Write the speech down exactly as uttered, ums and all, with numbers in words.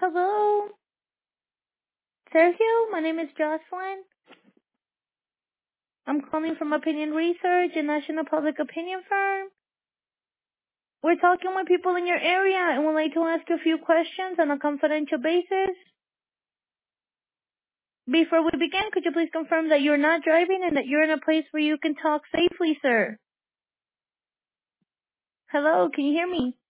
Hello, Sergio. My name is Jocelyn. I'm calling from Opinion Research, a national public opinion firm. We're talking with people in your area and would like to ask you a few questions on a confidential basis. Before we begin, could you please confirm that you're not driving and that you're in a place where you can talk safely, sir? Hello, can you hear me?